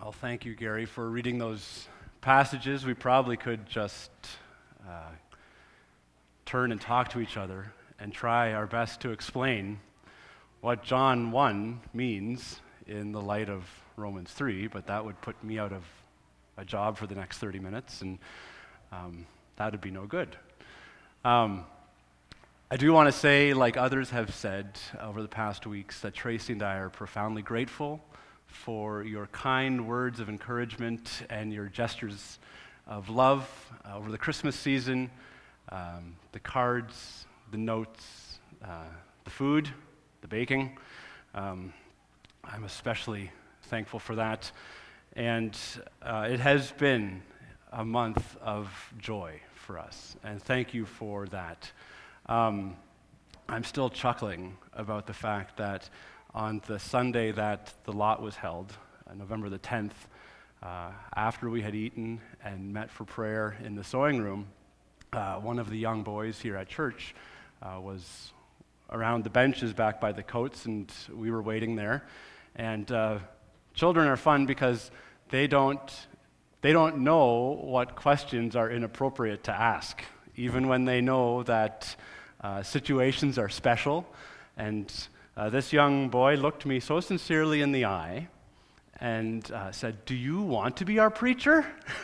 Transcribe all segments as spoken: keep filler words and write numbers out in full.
Well, thank you, Gary, for reading those passages. We probably could just uh, turn and talk to each other and try our best to explain what John one means in the light of Romans three, but that would put me out of a job for the next thirty minutes, and um, that would be no good. Um, I do want to say, like others have said over the past weeks, that Tracy and I are profoundly grateful for your kind words of encouragement and your gestures of love uh, over the Christmas season, um, the cards, the notes, uh, the food, the baking. Um, I'm especially thankful for that. And uh, it has been a month of joy for us, and thank you for that. Um, I'm still chuckling about the fact that on the Sunday that the lot was held, uh, November the tenth, uh, after we had eaten and met for prayer in the sewing room, uh, one of the young boys here at church uh, was around the benches back by the coats, and we were waiting there. And uh, children are fun because they don't they don't know what questions are inappropriate to ask, even when they know that uh, situations are special. And Uh, this young boy looked me so sincerely in the eye and uh, said, "Do you want to be our preacher?"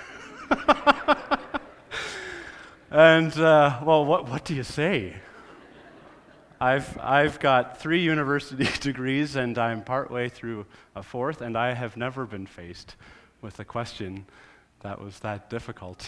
And, uh, well, what, what do you say? I've, I've got three university degrees, and I'm partway through a fourth, and I have never been faced with a question that was that difficult.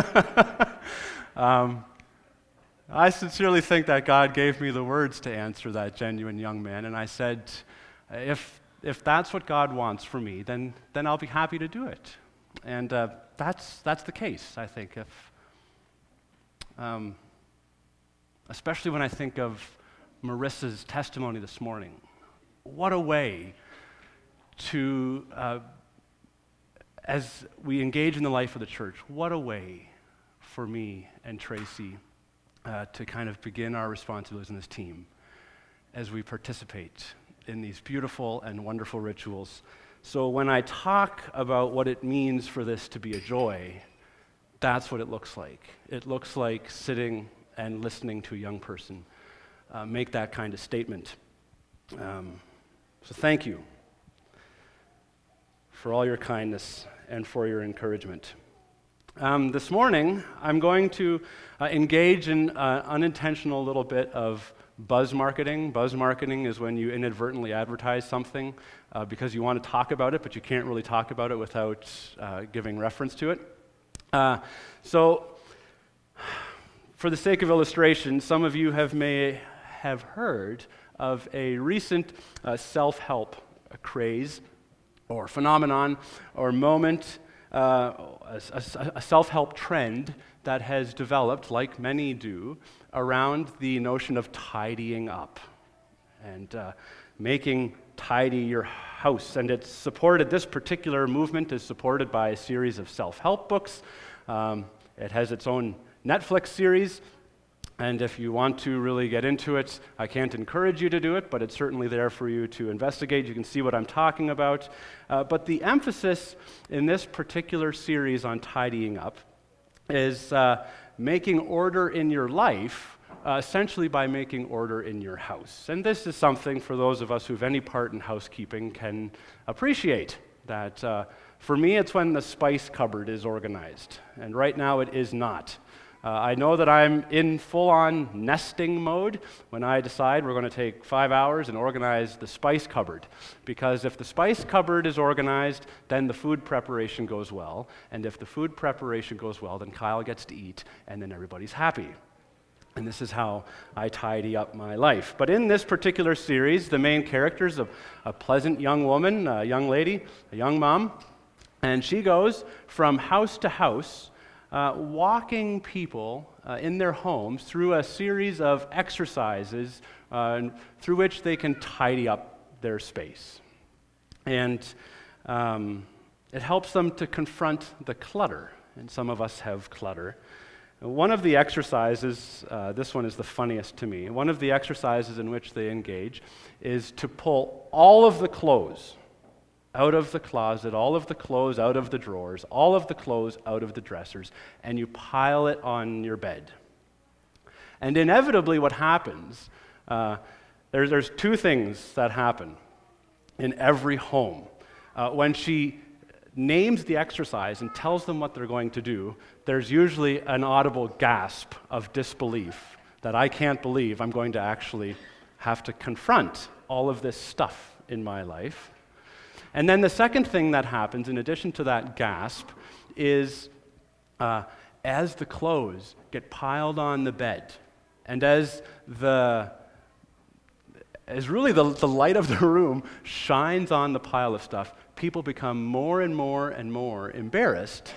um, I sincerely think that God gave me the words to answer that genuine young man, and I said, if if that's what God wants for me, then then I'll be happy to do it. And uh, that's that's the case, I think. If um, especially when I think of Marissa's testimony this morning, what a way to, uh, as we engage in the life of the church, what a way for me and Tracy Uh, to kind of begin our responsibilities in this team as we participate in these beautiful and wonderful rituals. So when I talk about what it means for this to be a joy, that's what it looks like. It looks like sitting and listening to a young person uh, make that kind of statement. Um, so thank you for all your kindness and for your encouragement. Um, this morning, I'm going to uh, engage in uh, unintentional little bit of buzz marketing. Buzz marketing is when you inadvertently advertise something uh, because you want to talk about it, but you can't really talk about it without uh, giving reference to it. Uh, so, for the sake of illustration, some of you have may have heard of a recent uh, self-help craze or phenomenon or moment, Uh, a, a, a self-help trend that has developed, like many do, around the notion of tidying up and uh, making tidy your house. And it's supported, this particular movement is supported by a series of self-help books. Um, it has its own Netflix series. And if you want to really get into it, I can't encourage you to do it, but it's certainly there for you to investigate. You can see what I'm talking about. Uh, but the emphasis in this particular series on tidying up is uh, making order in your life, uh, essentially by making order in your house. And this is something for those of us who have any part in housekeeping can appreciate. That uh, for me, it's when the spice cupboard is organized. And right now, it is not. Uh, I know that I'm in full-on nesting mode when I decide we're going to take five hours and organize the spice cupboard. Because if the spice cupboard is organized, then the food preparation goes well. And if the food preparation goes well, then Kyle gets to eat, and then everybody's happy. And this is how I tidy up my life. But in this particular series, the main character is a, a pleasant young woman, a young lady, a young mom, and she goes from house to house, Uh, walking people uh, in their homes through a series of exercises uh, through which they can tidy up their space. And um, it helps them to confront the clutter, and some of us have clutter. One of the exercises, uh, this one is the funniest to me, one of the exercises in which they engage is to pull all of the clothes out of the closet, all of the clothes out of the drawers, all of the clothes out of the dressers, and you pile it on your bed. And inevitably what happens, uh, there's, there's two things that happen in every home. Uh, when she names the exercise and tells them what they're going to do, there's usually an audible gasp of disbelief that I can't believe I'm going to actually have to confront all of this stuff in my life. And then the second thing that happens, in addition to that gasp, is uh, as the clothes get piled on the bed, and as the as really the, the light of the room shines on the pile of stuff, people become more and more and more embarrassed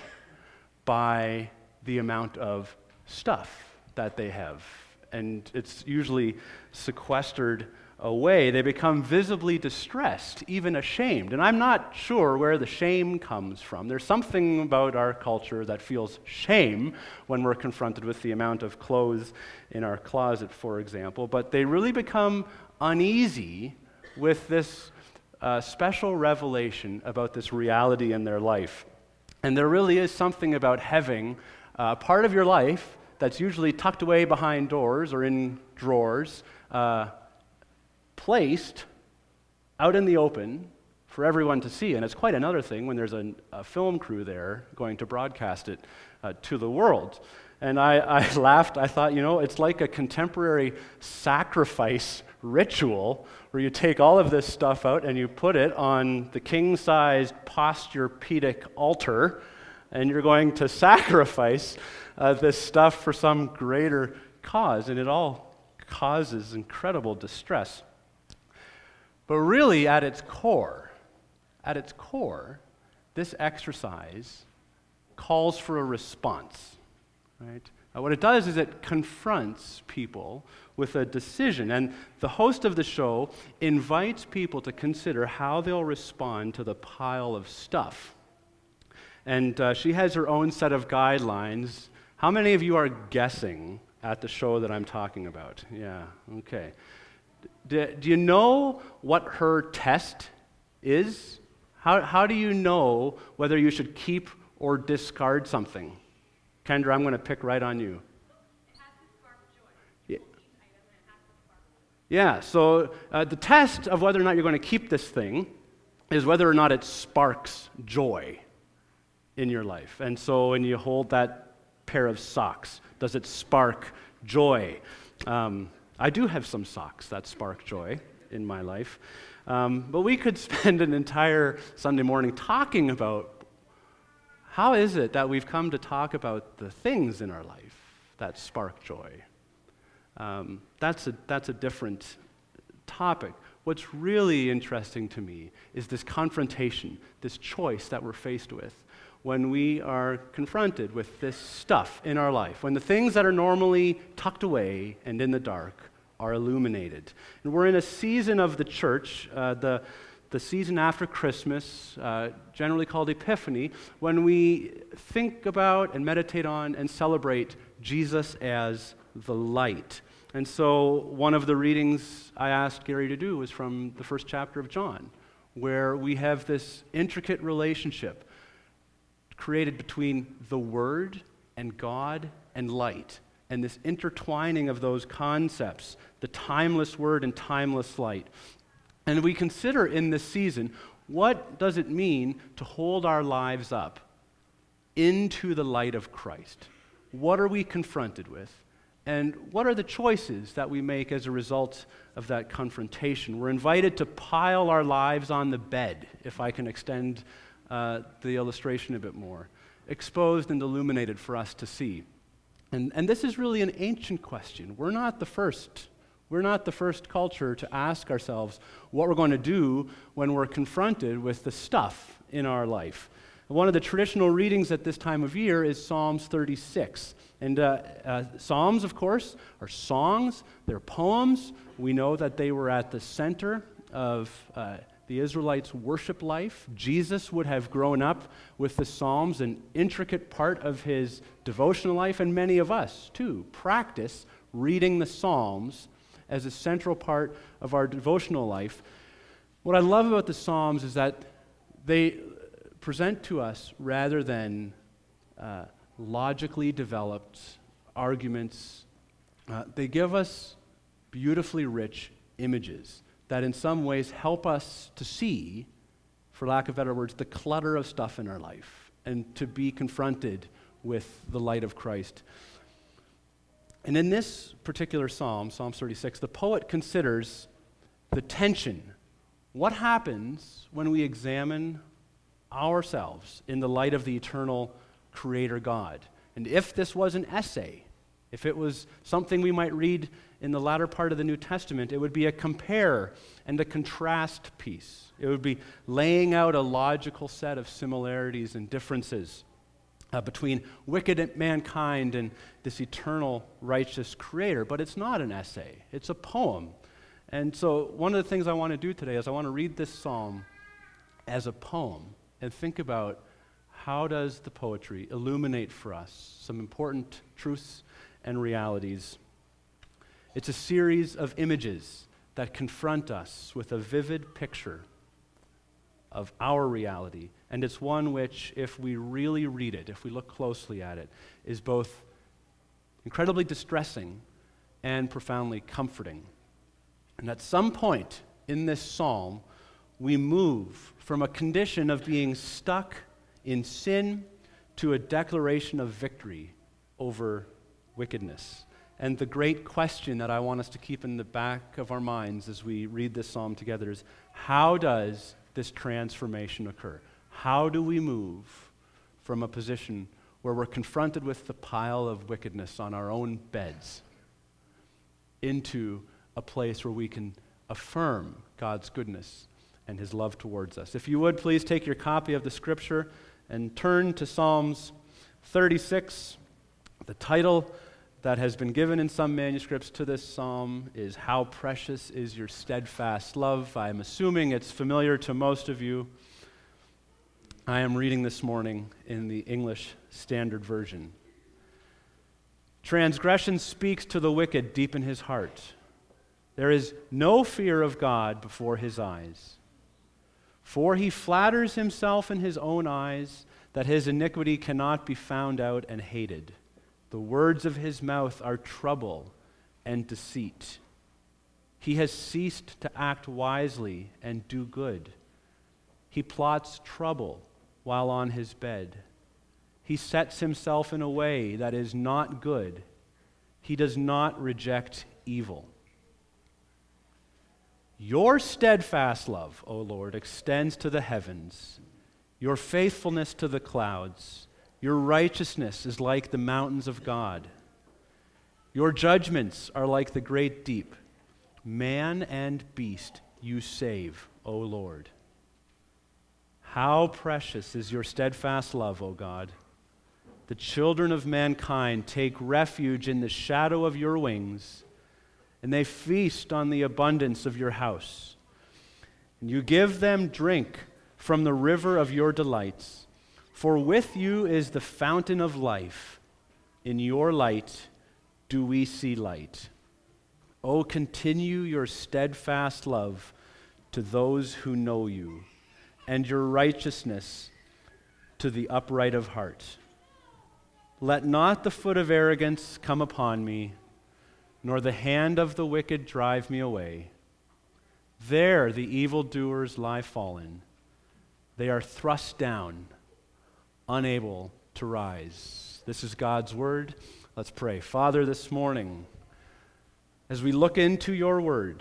by the amount of stuff that they have. And it's usually sequestered away. They become visibly distressed, even ashamed. And I'm not sure where the shame comes from. There's something about our culture that feels shame when we're confronted with the amount of clothes in our closet, for example. But they really become uneasy with this uh, special revelation about this reality in their life. And there really is something about having a part of your life that's usually tucked away behind doors or in drawers, uh, placed out in the open for everyone to see. And it's quite another thing when there's a, a film crew there going to broadcast it uh, to the world. And I, I laughed. I thought, you know, it's like a contemporary sacrifice ritual where you take all of this stuff out and you put it on the king-sized Posturepedic altar, and you're going to sacrifice uh, this stuff for some greater cause. And it all causes incredible distress. But really, at its core, at its core, this exercise calls for a response, right? Uh, what it does is it confronts people with a decision, and the host of the show invites people to consider how they'll respond to the pile of stuff. And uh, she has her own set of guidelines. How many of you are guessing at the show that I'm talking about? Yeah, okay. Do, do you know what her test is? How, how do you know whether you should keep or discard something? Kendra, I'm going to pick right on you. It has to spark joy. Yeah, Each item, and it has to spark joy. yeah so uh, the test of whether or not you're going to keep this thing is whether or not it sparks joy in your life. And so when you hold that pair of socks, does it spark joy? Um, I do have some socks that spark joy in my life. Um, but we could spend an entire Sunday morning talking about how is it that we've come to talk about the things in our life that spark joy. Um, that's a, that's a different topic. What's really interesting to me is this confrontation, this choice that we're faced with when we are confronted with this stuff in our life, when the things that are normally tucked away and in the dark are illuminated. And we're in a season of the church, uh, the, the season after Christmas, uh, generally called Epiphany, when we think about and meditate on and celebrate Jesus as the light. And so one of the readings I asked Gary to do was from the first chapter of John, where we have this intricate relationship created between the Word and God and light, and this intertwining of those concepts, the timeless Word and timeless light. And we consider in this season, what does it mean to hold our lives up into the light of Christ? What are we confronted with? And what are the choices that we make as a result of that confrontation? We're invited to pile our lives on the bed, if I can extend Uh, the illustration a bit more, exposed and illuminated for us to see. And, and this is really an ancient question. We're not the first. We're not the first culture to ask ourselves what we're going to do when we're confronted with the stuff in our life. One of the traditional readings at this time of year is Psalms thirty-six. And uh, uh, Psalms, of course, are songs. They're poems. We know that they were at the center of uh, the Israelites' worship life. Jesus would have grown up with the Psalms, an intricate part of his devotional life, and many of us, too, practice reading the Psalms as a central part of our devotional life. What I love about the Psalms is that They present to us, rather than uh, logically developed arguments, uh, they give us beautifully rich images that in some ways help us to see, for lack of better words, the clutter of stuff in our life and to be confronted with the light of Christ. And in this particular psalm, Psalm thirty-six, the poet considers the tension. What happens when we examine ourselves in the light of the eternal Creator God? And if this was an essay, if it was something we might read in the latter part of the New Testament, it would be a compare and a contrast piece. It would be laying out a logical set of similarities and differences uh, between wicked mankind and this eternal righteous Creator. But it's not an essay, it's a poem. And so one of the things I want to do today is I want to read this psalm as a poem and think about how does the poetry illuminate for us some important truths and realities. It's a series of images that confront us with a vivid picture of our reality, and it's one which, if we really read it, if we look closely at it, is both incredibly distressing and profoundly comforting. And at some point in this psalm, we move from a condition of being stuck in sin to a declaration of victory over wickedness. And the great question that I want us to keep in the back of our minds as we read this psalm together is, how does this transformation occur? How do we move from a position where we're confronted with the pile of wickedness on our own beds into a place where we can affirm God's goodness and His love towards us? If you would, please take your copy of the Scripture and turn to Psalms thirty-six. The title that has been given in some manuscripts to this psalm is "How Precious is Your Steadfast Love." I'm assuming it's familiar to most of you. I am reading this morning in the English Standard Version. Transgression speaks to the wicked deep in his heart. There is no fear of God before his eyes. For he flatters himself in his own eyes that his iniquity cannot be found out and hated. The words of his mouth are trouble and deceit. He has ceased to act wisely and do good. He plots trouble while on his bed. He sets himself in a way that is not good. He does not reject evil. Your steadfast love, O Lord, extends to the heavens, your faithfulness to the clouds. Your righteousness is like the mountains of God. Your judgments are like the great deep. Man and beast you save, O Lord. How precious is your steadfast love, O God. The children of mankind take refuge in the shadow of your wings, and they feast on the abundance of your house. And you give them drink from the river of your delights. For with you is the fountain of life. In your light do we see light. Oh, continue your steadfast love to those who know you, and your righteousness to the upright of heart. Let not the foot of arrogance come upon me, nor the hand of the wicked drive me away. There the evildoers lie fallen. They are thrust down, unable to rise. This is God's word. Let's pray. Father, this morning, as we look into your word,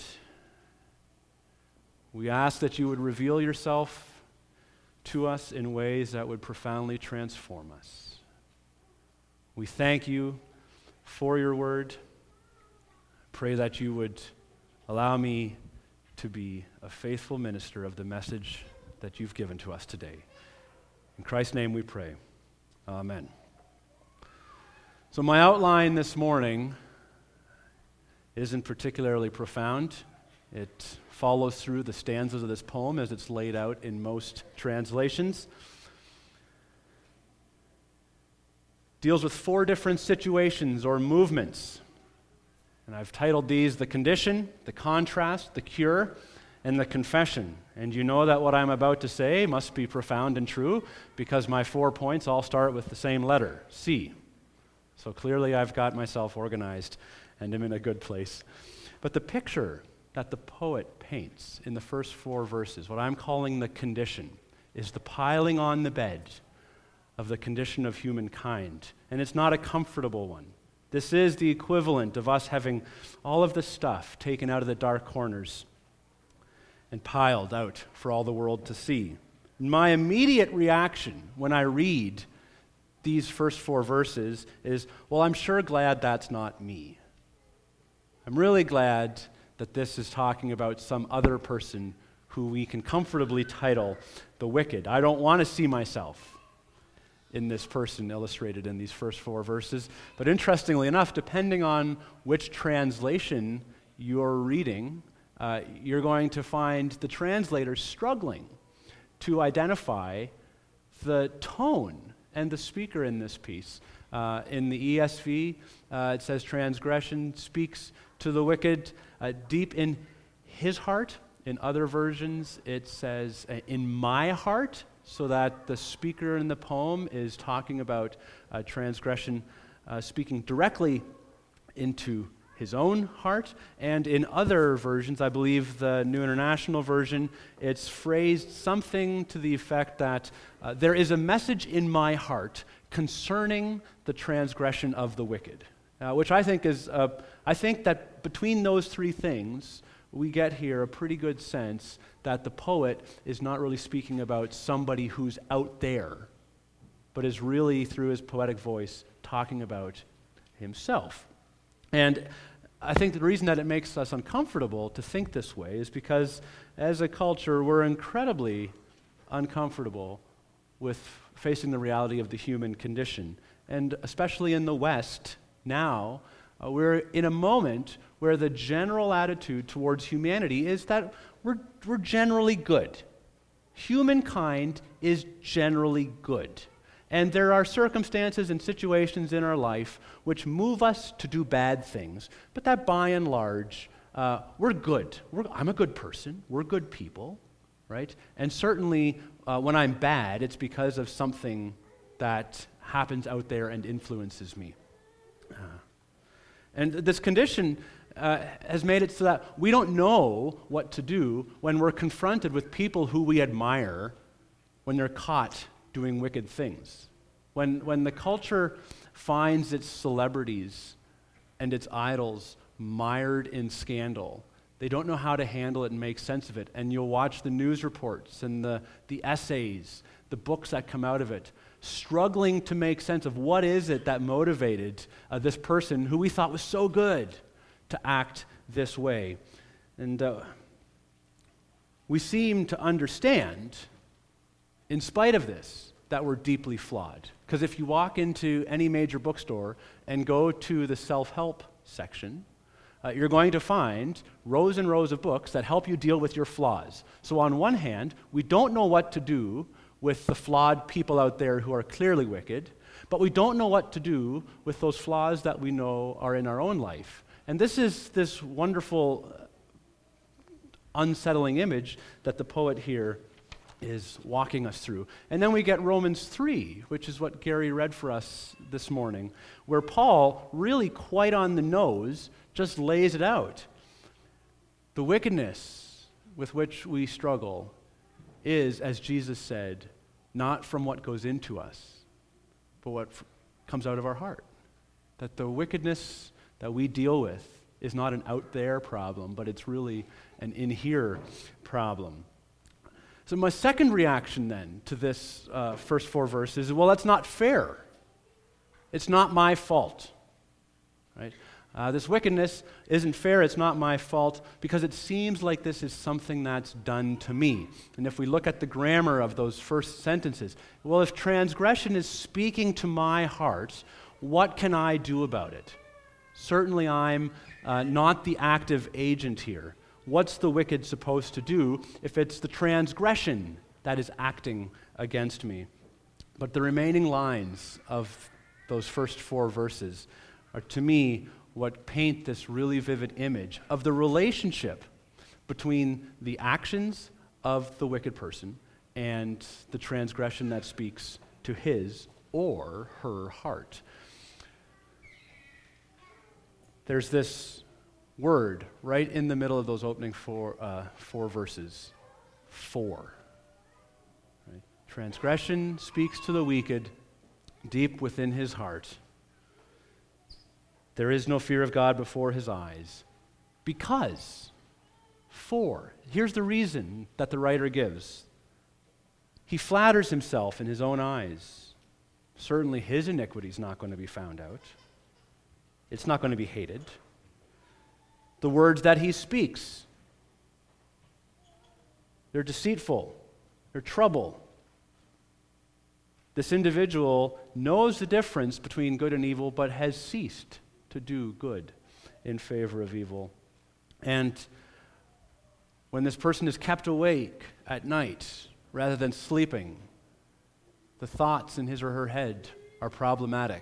we ask that you would reveal yourself to us in ways that would profoundly transform us. We thank you for your word. Pray that you would allow me to be a faithful minister of the message that you've given to us today. In Christ's name we pray. Amen. So my outline this morning isn't particularly profound. It follows through the stanzas of this poem as it's laid out in most translations. Deals with four different situations or movements. And I've titled these The Condition, The Contrast, The Cure, and the confession. And you know that what I'm about to say must be profound and true because my four points all start with the same letter, C. So clearly I've got myself organized and am in a good place. But the picture that the poet paints in the first four verses, what I'm calling the condition, is the piling on the bed of the condition of humankind. And it's not a comfortable one. This is the equivalent of us having all of the stuff taken out of the dark corners and piled out for all the world to see. My immediate reaction when I read these first four verses is, well, I'm sure glad that's not me. I'm really glad that this is talking about some other person who we can comfortably title the wicked. I don't want to see myself in this person illustrated in these first four verses. But interestingly enough, depending on which translation you're reading, uh, you're going to find the translators struggling to identify the tone and the speaker in this piece. Uh, in the E S V, uh, it says transgression speaks to the wicked uh, deep in his heart. In other versions, it says uh, in my heart, so that the speaker in the poem is talking about uh, transgression uh, speaking directly into his own heart. And in other versions, I believe the New International Version, it's phrased something to the effect that uh, there is a message in my heart concerning the transgression of the wicked, uh, which I think is, uh, I think that between those three things, we get here a pretty good sense that the poet is not really speaking about somebody who's out there, but is really, through his poetic voice, talking about himself. And I think the reason that it makes us uncomfortable to think this way is because, as a culture, we're incredibly uncomfortable with facing the reality of the human condition. And especially in the West now, uh, we're in a moment where the general attitude towards humanity is that we're, we're generally good. Humankind is generally good. And there are circumstances and situations in our life which move us to do bad things, but that by and large, uh, we're good. We're, I'm a good person. We're good people, right? And certainly uh, when I'm bad, it's because of something that happens out there and influences me. Uh, and this condition uh, has made it so that we don't know what to do when we're confronted with people who we admire when they're caught doing wicked things. When, when the culture finds its celebrities and its idols mired in scandal, they don't know how to handle it and make sense of it. And you'll watch the news reports and the, the essays, the books that come out of it, struggling to make sense of what is it that motivated uh, this person who we thought was so good to act this way. And uh, we seem to understand, in spite of this, that we're deeply flawed. Because if you walk into any major bookstore and go to the self-help section, uh, you're going to find rows and rows of books that help you deal with your flaws. So on one hand, we don't know what to do with the flawed people out there who are clearly wicked, but we don't know what to do with those flaws that we know are in our own life. And this is this wonderful, unsettling image that the poet here is walking us through. And then we get Romans three, which is what Gary read for us this morning, where Paul, really quite on the nose, just lays it out. The wickedness with which we struggle is, as Jesus said, not from what goes into us, but what f- comes out of our heart. That the wickedness that we deal with is not an out there problem, but it's really an in here problem. So my second reaction then to this uh, first four verses is, well, that's not fair. It's not my fault, right? Uh, this wickedness isn't fair, it's not my fault, because it seems like this is something that's done to me. And if we look at the grammar of those first sentences, well, if transgression is speaking to my heart, what can I do about it? Certainly I'm uh, not the active agent here. What's the wicked supposed to do if it's the transgression that is acting against me? But the remaining lines of those first four verses are, to me, what paint this really vivid image of the relationship between the actions of the wicked person and the transgression that speaks to his or her heart. There's this word right in the middle of those opening four, uh, four verses, for. Right? Transgression speaks to the wicked deep within his heart. There is no fear of God before his eyes. Because, for, here's the reason that the writer gives. He flatters himself in his own eyes. Certainly his iniquity is not going to be found out. It's not going to be hated. The words that he speaks, they're deceitful, they're trouble. This individual knows the difference between good and evil, but has ceased to do good in favor of evil. And when this person is kept awake at night rather than sleeping, the thoughts in his or her head are problematic.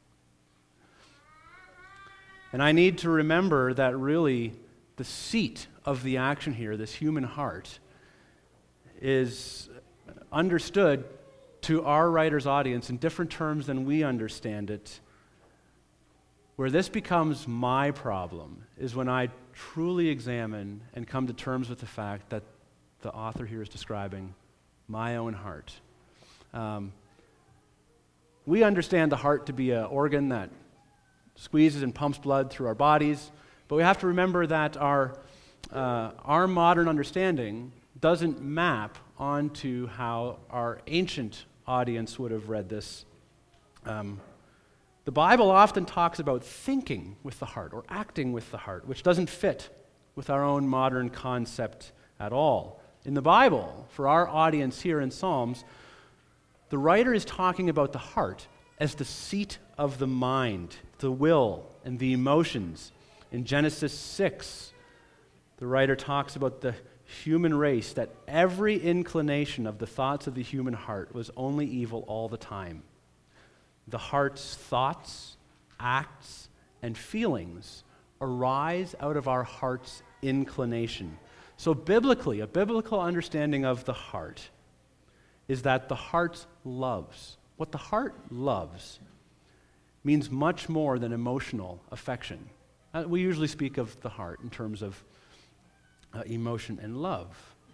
And I need to remember that really the seat of the action here, this human heart, is understood to our writer's audience in different terms than we understand it. Where this becomes my problem is when I truly examine and come to terms with the fact that the author here is describing my own heart. Um, we understand the heart to be an organ that squeezes and pumps blood through our bodies, but we have to remember that our, uh, our modern understanding doesn't map onto how our ancient audience would have read this. Um, the Bible often talks about thinking with the heart or acting with the heart, which doesn't fit with our own modern concept at all. In the Bible, for our audience here in Psalms, the writer is talking about the heart as the seat of the mind, the will, and the emotions. In Genesis six, the writer talks about the human race, that every inclination of the thoughts of the human heart was only evil all the time. The heart's thoughts, acts, and feelings arise out of our heart's inclination. So biblically, a biblical understanding of the heart is that the heart loves. What the heart loves means much more than emotional affection. Uh, we usually speak of the heart in terms of uh, emotion and love.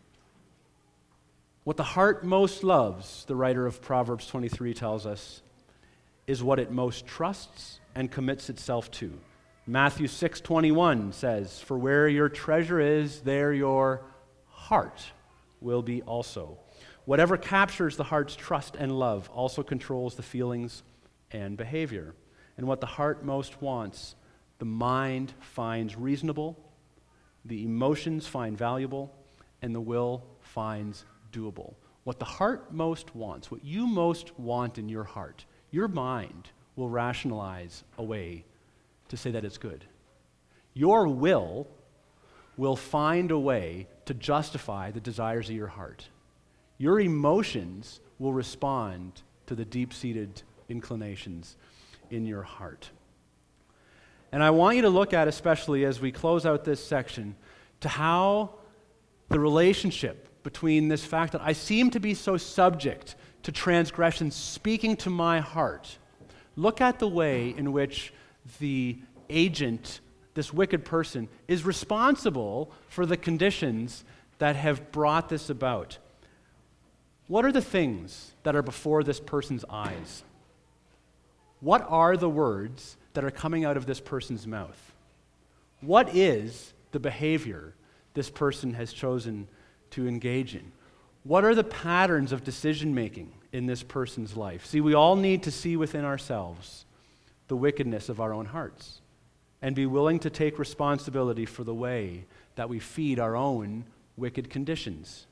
What the heart most loves, the writer of Proverbs twenty-three tells us, is what it most trusts and commits itself to. Matthew six twenty-one says, "For where your treasure is, there your heart will be also." Whatever captures the heart's trust and love also controls the feelings and behavior. And what the heart most wants, the mind finds reasonable, the emotions find valuable, and the will finds doable. What the heart most wants, what you most want in your heart, your mind will rationalize a way to say that it's good. Your will will find a way to justify the desires of your heart. Your emotions will respond to the deep-seated inclinations in your heart. And I want you to look at, especially as we close out this section, to how the relationship between this fact that I seem to be so subject to transgression speaking to my heart. Look at the way in which the agent, this wicked person, is responsible for the conditions that have brought this about. What are the things that are before this person's eyes? What are the words that are coming out of this person's mouth? What is the behavior this person has chosen to engage in? What are the patterns of decision-making in this person's life? See, we all need to see within ourselves the wickedness of our own hearts and be willing to take responsibility for the way that we feed our own wicked conditions.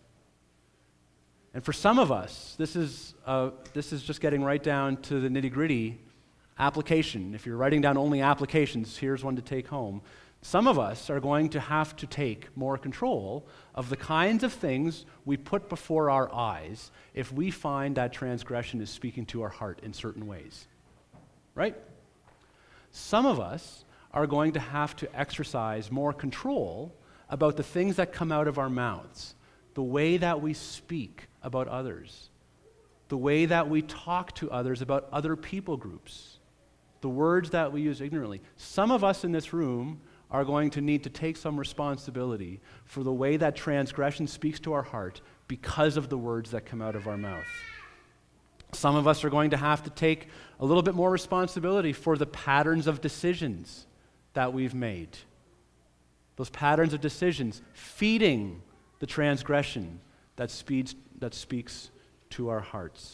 And for some of us, this is uh, this is just getting right down to the nitty-gritty application. If you're writing down only applications, here's one to take home. Some of us are going to have to take more control of the kinds of things we put before our eyes if we find that transgression is speaking to our heart in certain ways. Right? Some of us are going to have to exercise more control about the things that come out of our mouths, the way that we speak about others, the way that we talk to others about other people groups, the words that we use ignorantly. Some of us in this room are going to need to take some responsibility for the way that transgression speaks to our heart because of the words that come out of our mouth. Some of us are going to have to take a little bit more responsibility for the patterns of decisions that we've made. Those patterns of decisions feeding the transgression that, speeds, that speaks to our hearts.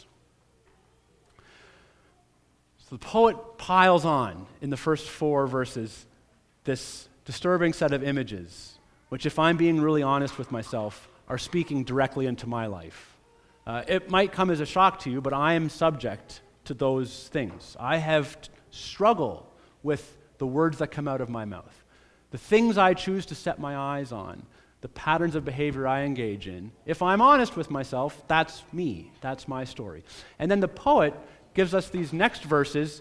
So the poet piles on in the first four verses this disturbing set of images, which, if I'm being really honest with myself, are speaking directly into my life. Uh, it might come as a shock to you, but I am subject to those things. I have t- struggle with the words that come out of my mouth. The things I choose to set my eyes on, the patterns of behavior I engage in. If I'm honest with myself, that's me. That's my story. And then the poet gives us these next verses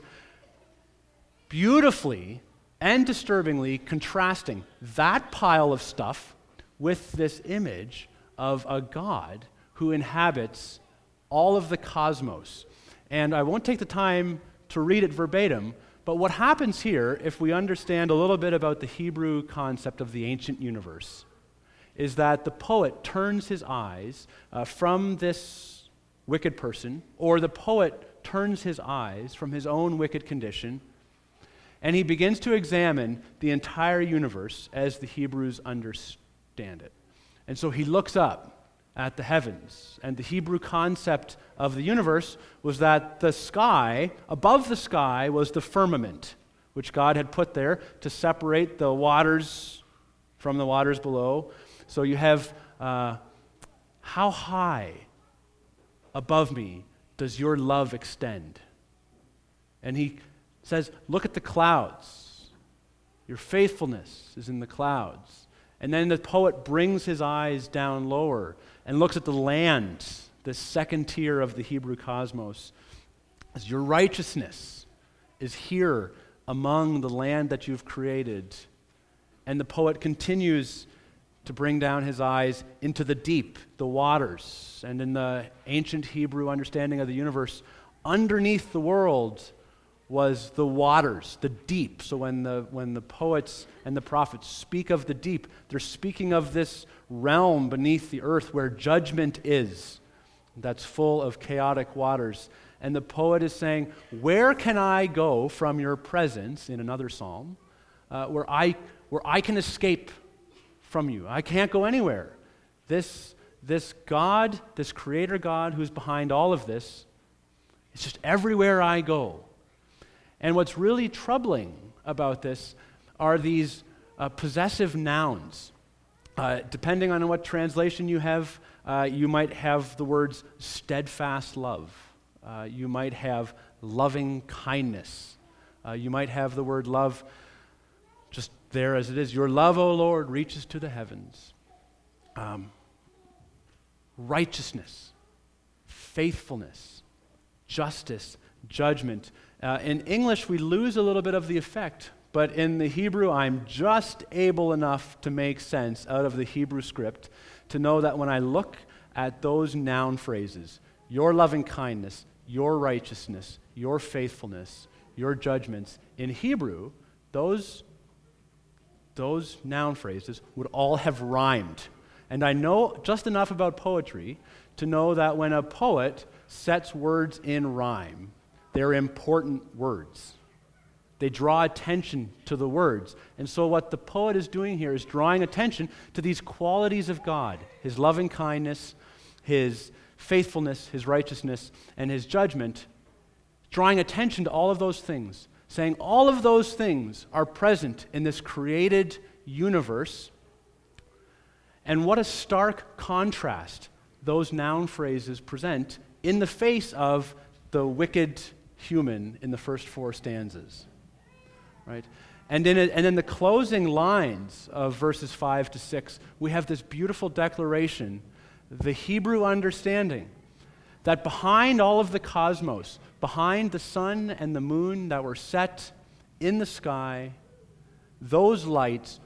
beautifully and disturbingly contrasting that pile of stuff with this image of a God who inhabits all of the cosmos. And I won't take the time to read it verbatim, but what happens here, if we understand a little bit about the Hebrew concept of the ancient universe, is that the poet turns his eyes uh, from this wicked person, or the poet turns his eyes from his own wicked condition, and he begins to examine the entire universe as the Hebrews understand it. And so he looks up at the heavens. And the Hebrew concept of the universe was that the sky, above the sky, was the firmament, which God had put there to separate the waters from the waters below. So you have, uh, how high above me does your love extend? And he says, look at the clouds. Your faithfulness is in the clouds. And then the poet brings his eyes down lower and looks at the land, the second tier of the Hebrew cosmos, as your righteousness is here among the land that you've created. And the poet continues to bring down his eyes into the deep, the waters. And in the ancient Hebrew understanding of the universe, underneath the world was the waters, the deep. So when the when the poets and the prophets speak of the deep, they're speaking of this realm beneath the earth where judgment is, that's full of chaotic waters. And the poet is saying, where can I go from your presence, in another psalm, uh, where I where I can escape from you? I can't go anywhere. This, this God, this creator God who's behind all of this, it's just everywhere I go. And what's really troubling about this are these uh, possessive nouns. Uh, depending on what translation you have, uh, you might have the words steadfast love. Uh, you might have loving kindness. Uh, you might have the word love just there as it is. Your love, O Lord, reaches to the heavens. Um, righteousness, faithfulness, justice, judgment. Uh, in English, we lose a little bit of the effect, but in the Hebrew, I'm just able enough to make sense out of the Hebrew script to know that when I look at those noun phrases, your loving kindness, your righteousness, your faithfulness, your judgments, in Hebrew, those, those noun phrases would all have rhymed. And I know just enough about poetry to know that when a poet sets words in rhyme, they're important words. They draw attention to the words. And so what the poet is doing here is drawing attention to these qualities of God, his loving kindness, his faithfulness, his righteousness, and his judgment, drawing attention to all of those things, saying all of those things are present in this created universe. And what a stark contrast those noun phrases present in the face of the wicked human in the first four stanzas, right? And in it, and in the closing lines of verses five to six, we have this beautiful declaration, the Hebrew understanding that behind all of the cosmos, behind the sun and the moon that were set in the sky, those lights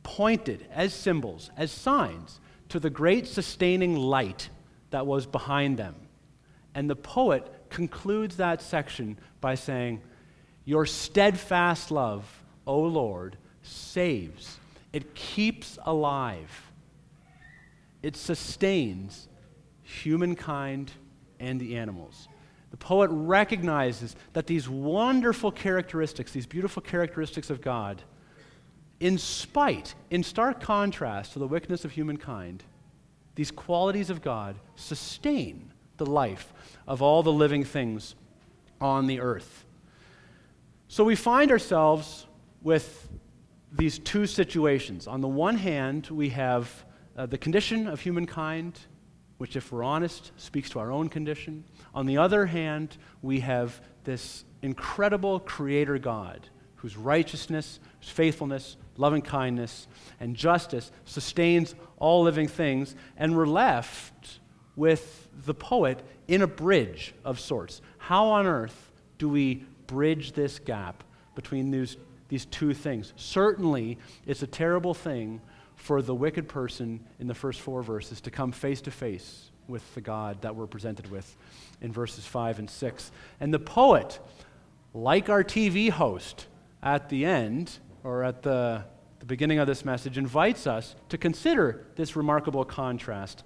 pointed as symbols, as signs, to the great sustaining light that was behind them. And the poet concludes that section by saying, "Your steadfast love, O Lord, saves. It keeps alive. It sustains humankind and the animals." The poet recognizes that these wonderful characteristics, these beautiful characteristics of God, in spite, in stark contrast to the wickedness of humankind, these qualities of God sustain the life of all the living things on the earth. So we find ourselves with these two situations. On the one hand, we have uh, the condition of humankind, which, if we're honest, speaks to our own condition. On the other hand, we have this incredible Creator God, whose righteousness, whose faithfulness, loving kindness, and justice sustains all living things, and we're left with the poet in a bridge of sorts. How on earth do we bridge this gap between these, these two things? Certainly, it's a terrible thing for the wicked person in the first four verses to come face to face with the God that we're presented with in verses five and six. And the poet, like our T V host at the end, or at the, the beginning of this message, invites us to consider this remarkable contrast.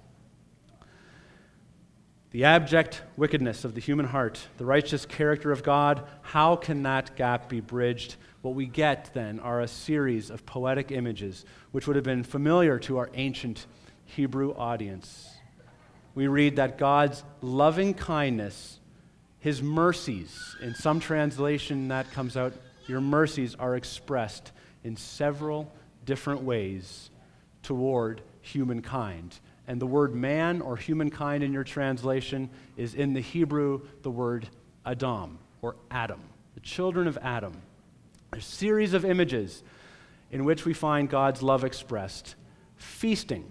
The abject wickedness of the human heart, the righteous character of God, how can that gap be bridged? What we get then are a series of poetic images which would have been familiar to our ancient Hebrew audience. We read that God's loving kindness, His mercies, in some translation that comes out, your mercies are expressed in several different ways toward humankind. And the word man or humankind in your translation is in the Hebrew the word Adam or Adam, the children of Adam. A series of images in which we find God's love expressed. Feasting.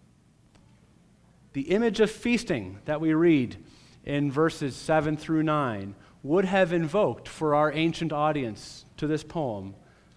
The image of feasting that we read in verses seven through nine would have invoked for our ancient audience to this poem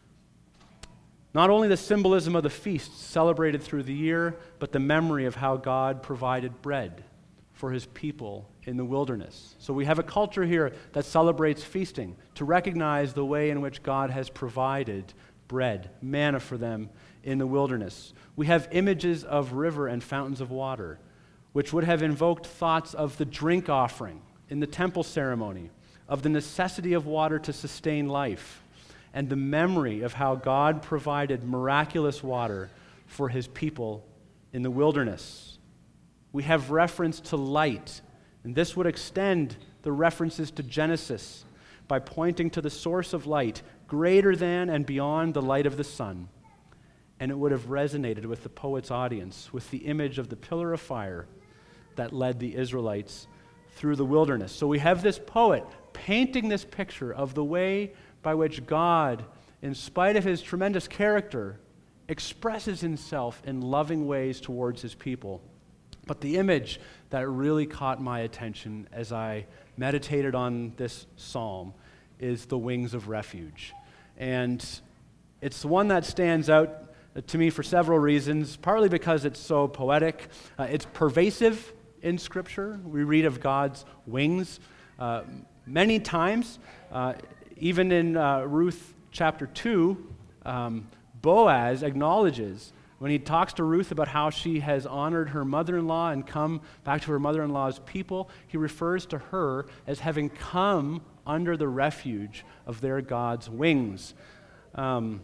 not only the symbolism of the feasts celebrated through the year, but the memory of how God provided bread for His people in the wilderness. So we have a culture here that celebrates feasting to recognize the way in which God has provided bread, manna for them in the wilderness. We have images of river and fountains of water, which would have invoked thoughts of the drink offering in the temple ceremony, of the necessity of water to sustain life, and the memory of how God provided miraculous water for His people in the wilderness. We have reference to light, and this would extend the references to Genesis by pointing to the source of light greater than and beyond the light of the sun. And it would have resonated with the poet's audience with the image of the pillar of fire that led the Israelites through the wilderness. So we have this poet painting this picture of the way by which God, in spite of His tremendous character, expresses Himself in loving ways towards His people. But the image that really caught my attention as I meditated on this psalm is the wings of refuge. And it's the one that stands out to me for several reasons, partly because it's so poetic. Uh, it's pervasive in Scripture. We read of God's wings uh, many times. Uh, even in uh, Ruth chapter two, um, Boaz acknowledges when he talks to Ruth about how she has honored her mother-in-law and come back to her mother-in-law's people, he refers to her as having come under the refuge of their God's wings. Um,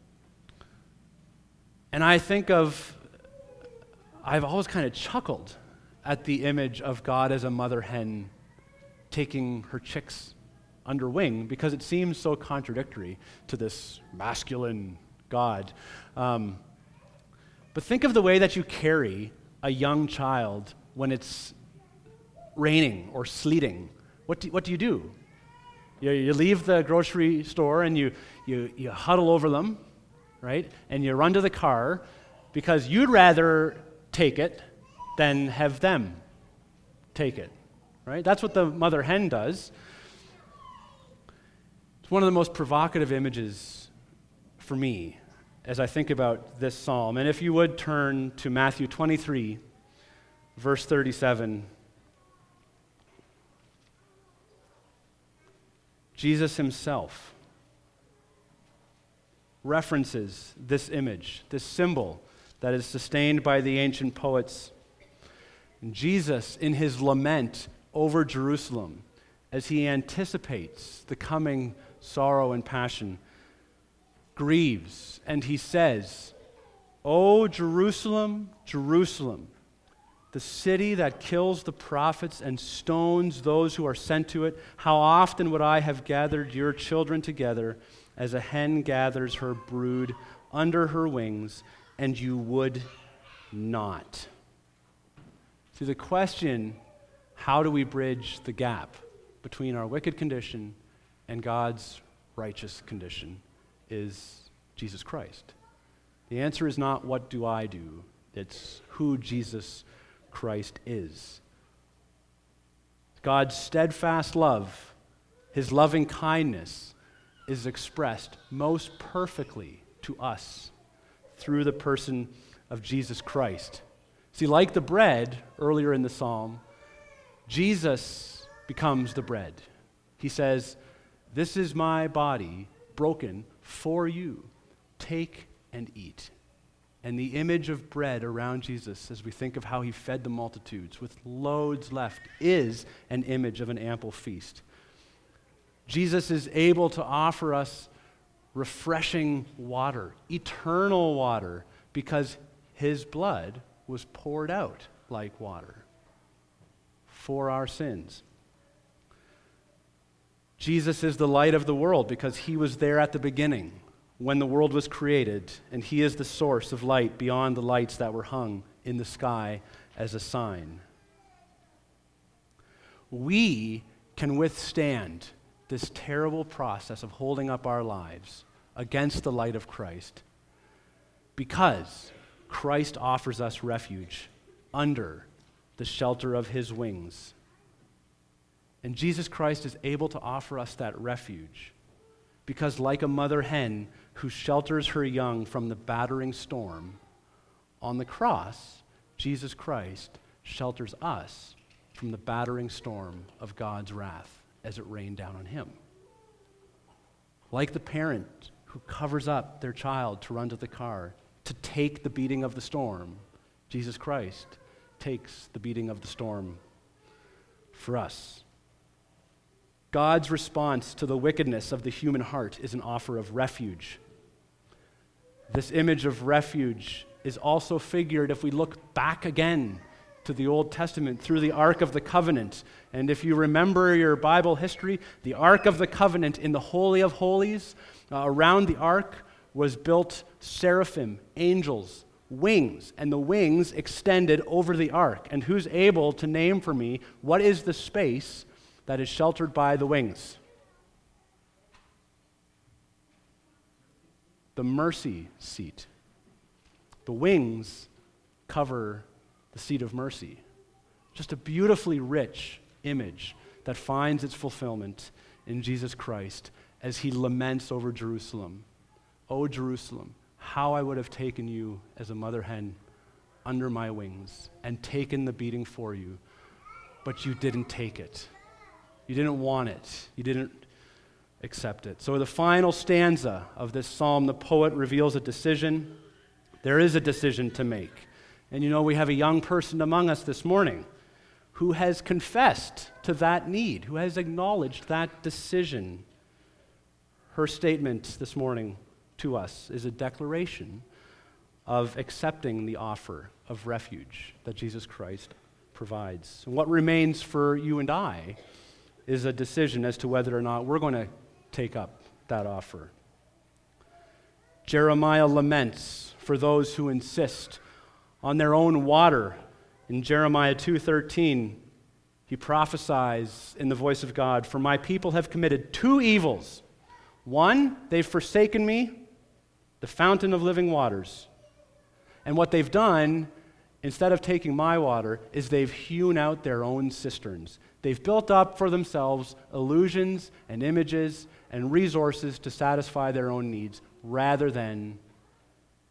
and I think of, I've always kind of chuckled at the image of God as a mother hen taking her chicks under wing, because it seems so contradictory to this masculine God. Um, but think of the way that you carry a young child when it's raining or sleeting. What do, what do you do? You, you leave the grocery store and you, you, you huddle over them, right? And you run to the car because you'd rather take it than have them take it, right? That's what the mother hen does. It's one of the most provocative images for me as I think about this psalm. And if you would turn to Matthew twenty-three, verse thirty-seven. Jesus himself references this image, this symbol that is sustained by the ancient poets. And Jesus, in his lament over Jerusalem, as he anticipates the coming sorrow and passion, grieves, and he says, "O Jerusalem, Jerusalem, the city that kills the prophets and stones those who are sent to it, how often would I have gathered your children together as a hen gathers her brood under her wings, and you would not." See, the question, how do we bridge the gap between our wicked condition and God's righteous condition, is Jesus Christ. The answer is not what do I do, it's who Jesus Christ is. God's steadfast love, his loving kindness, is expressed most perfectly to us through the person of Jesus Christ. See, like the bread earlier in the psalm, Jesus becomes the bread. He says, "This is my body broken for you. Take and eat." And the image of bread around Jesus, as we think of how he fed the multitudes with loads left, is an image of an ample feast. Jesus is able to offer us refreshing water, eternal water, because his blood was poured out like water for our sins. Jesus is the light of the world because he was there at the beginning when the world was created, and he is the source of light beyond the lights that were hung in the sky as a sign. We can withstand this terrible process of holding up our lives against the light of Christ because Christ offers us refuge under the shelter of his wings. And Jesus Christ is able to offer us that refuge because, like a mother hen who shelters her young from the battering storm, on the cross, Jesus Christ shelters us from the battering storm of God's wrath as it rained down on him. Like the parent who covers up their child to run to the car to take the beating of the storm, Jesus Christ takes the beating of the storm for us. God's response to the wickedness of the human heart is an offer of refuge. This image of refuge is also figured if we look back again to the Old Testament through the Ark of the Covenant. And if you remember your Bible history, the Ark of the Covenant in the Holy of Holies, uh, around the Ark was built seraphim, angels, wings, and the wings extended over the Ark. And who's able to name for me what is the space that is sheltered by the wings? The mercy seat. The wings cover the seat of mercy. Just a beautifully rich image that finds its fulfillment in Jesus Christ as he laments over Jerusalem. "O Jerusalem, how I would have taken you as a mother hen under my wings and taken the beating for you, but you didn't take it. You didn't want it. You didn't accept it." So the final stanza of this psalm, the poet reveals a decision. There is a decision to make. And you know, we have a young person among us this morning who has confessed to that need, who has acknowledged that decision. Her statement this morning to us is a declaration of accepting the offer of refuge that Jesus Christ provides. And what remains for you and I is a decision as to whether or not we're going to take up that offer. Jeremiah laments for those who insist on their own water. In Jeremiah two thirteen, he prophesies in the voice of God, "For my people have committed two evils. One, they've forsaken me, the fountain of living waters. And what they've done, instead of taking my water, is they've hewn out their own cisterns. They've built up for themselves illusions and images and resources to satisfy their own needs rather than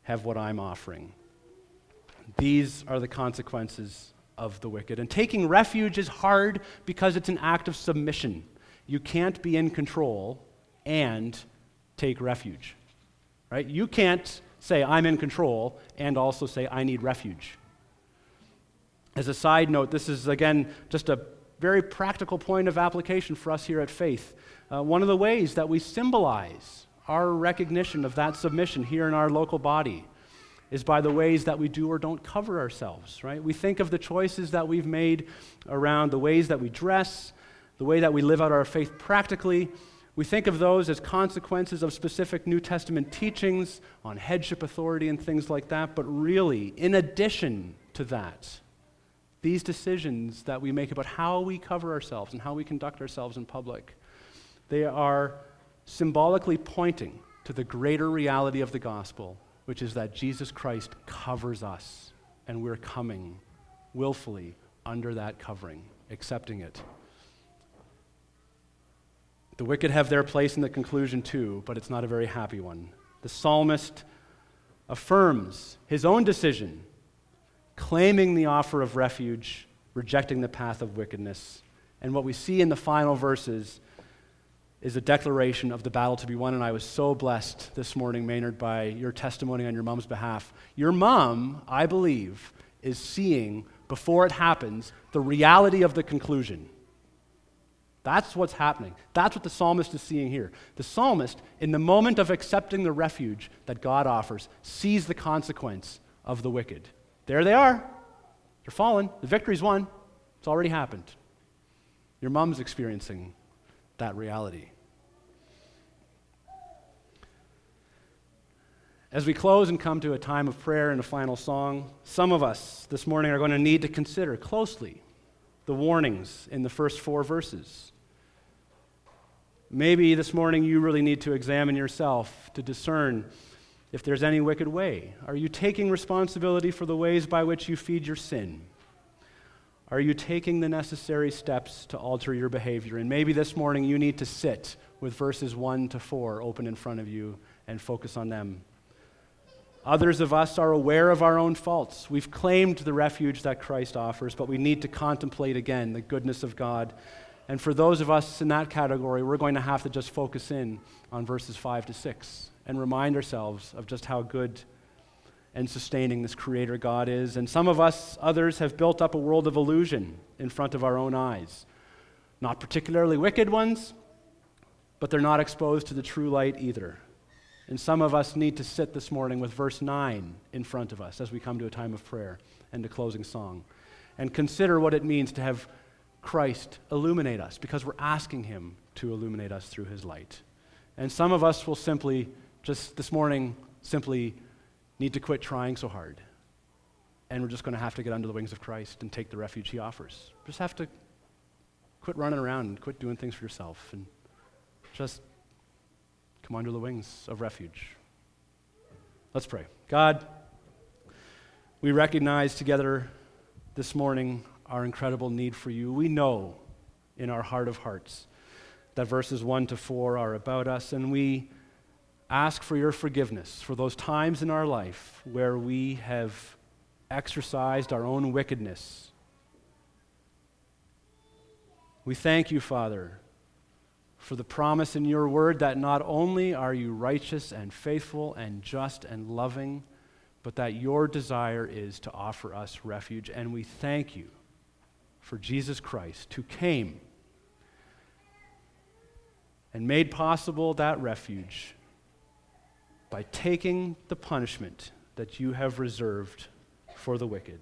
have what I'm offering. These are the consequences of the wicked. And taking refuge is hard because it's an act of submission. You can't be in control and take refuge, right? You can't say, I'm in control, and also say, I need refuge. As a side note, this is, again, just a very practical point of application for us here at Faith. Uh, one of the ways that we symbolize our recognition of that submission here in our local body is by the ways that we do or don't cover ourselves, right? We think of the choices that we've made around the ways that we dress, the way that we live out our faith practically. We think of those as consequences of specific New Testament teachings on headship authority and things like that, but really, in addition to that, these decisions that we make about how we cover ourselves and how we conduct ourselves in public, they are symbolically pointing to the greater reality of the gospel, which is that Jesus Christ covers us, and we're coming willfully under that covering, accepting it. The wicked have their place in the conclusion too, but it's not a very happy one. The psalmist affirms his own decision, claiming the offer of refuge, rejecting the path of wickedness. And what we see in the final verses is a declaration of the battle to be won. And I was so blessed this morning, Maynard, by your testimony on your mom's behalf. Your mom, I believe, is seeing, before it happens, the reality of the conclusion. That's what's happening. That's what the psalmist is seeing here. The psalmist, in the moment of accepting the refuge that God offers, sees the consequence of the wicked. There they are. They're fallen. The victory's won. It's already happened. Your mom's experiencing that reality. As we close and come to a time of prayer and a final song, some of us this morning are going to need to consider closely the warnings in the first four verses. Maybe this morning you really need to examine yourself to discern if there's any wicked way. Are you taking responsibility for the ways by which you feed your sin? Are you taking the necessary steps to alter your behavior? And maybe this morning you need to sit with verses one to four open in front of you and focus on them. Others of us are aware of our own faults. We've claimed the refuge that Christ offers, but we need to contemplate again the goodness of God. And for those of us in that category, we're going to have to just focus in on verses five to six and remind ourselves of just how good and sustaining this Creator God is. And some of us, others, have built up a world of illusion in front of our own eyes. Not particularly wicked ones, but they're not exposed to the true light either. And some of us need to sit this morning with verse nine in front of us as we come to a time of prayer and a closing song, and consider what it means to have Christ illuminate us, because we're asking Him to illuminate us through His light. And some of us will simply, just this morning, simply need to quit trying so hard. And we're just going to have to get under the wings of Christ and take the refuge He offers. Just have to quit running around and quit doing things for yourself and just come under the wings of refuge. Let's pray. God, we recognize together this morning our incredible need for You. We know in our heart of hearts that verses one to four are about us, and we ask for Your forgiveness for those times in our life where we have exercised our own wickedness. We thank You, Father, for the promise in Your word that not only are You righteous and faithful and just and loving, but that Your desire is to offer us refuge. And we thank You for Jesus Christ, who came and made possible that refuge by taking the punishment that You have reserved for the wicked.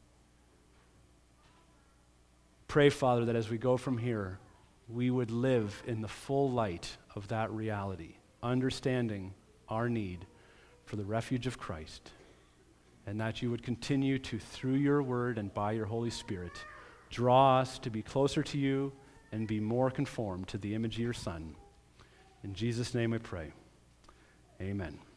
Pray, Father, that as we go from here, we would live in the full light of that reality, understanding our need for the refuge of Christ, and that You would continue to, through Your word and by Your Holy Spirit, draw us to be closer to You and be more conformed to the image of Your Son. In Jesus' name we pray. Amen.